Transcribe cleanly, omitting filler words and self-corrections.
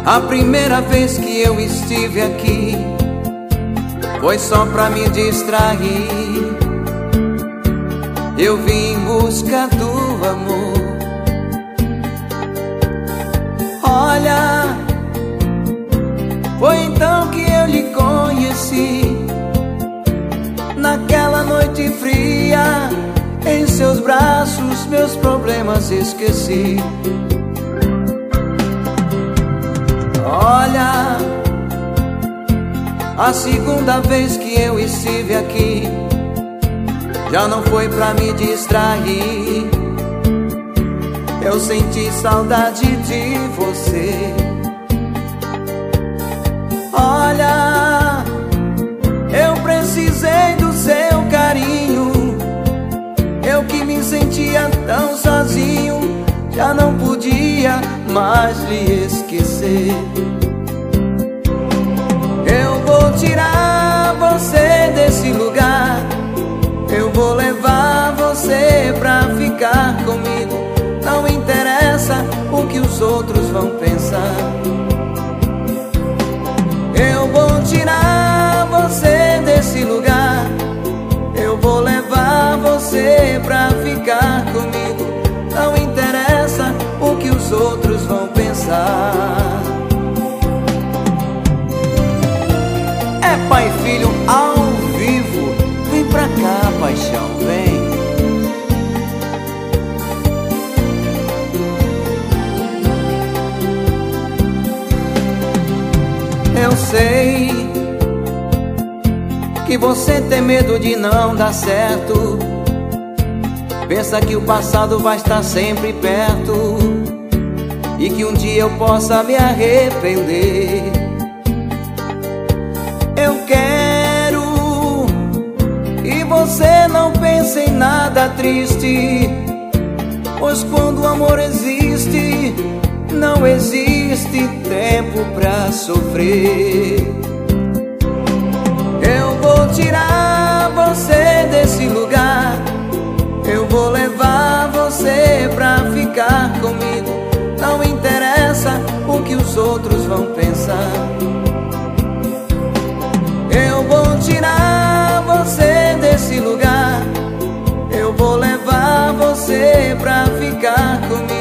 A primeira vez que eu estive aqui foi só pra me distrair. Eu vim em busca do amor. Olha, foi então que eu lhe conheci. Naquela noite fria, em seus braços meus problemas esqueci. Olha, a segunda vez que eu estive aqui já não foi pra me distrair. Eu senti saudade de você. Olha, eu precisei do seu carinho. Eu que me sentia tão sozinho, já não podia mais lhe esquecer. Eu vou tirar você desse lugar. Eu vou levar você pra ficar comigo. Não interessa o que os outros vão pensar. Eu vou tirar você desse lugar. Eu vou levar você pra ficar comigo. Não interessa o que os outros vão pensar. É pai e filho ao vivo. Vem pra cá, paixão, vem. Eu sei que você tem medo de não dar certo. Pensa que o passado vai estar sempre perto e que um dia eu possa me arrepender. Eu quero que você não pense em nada triste, pois quando o amor existe, não existe tempo pra sofrer. Eu vou tirar você desse lugar. Eu vou levar você pra ficar comigo. Não interessa o que os outros vão pensar. Eu vou tirar você desse lugar. Eu vou levar você pra ficar comigo.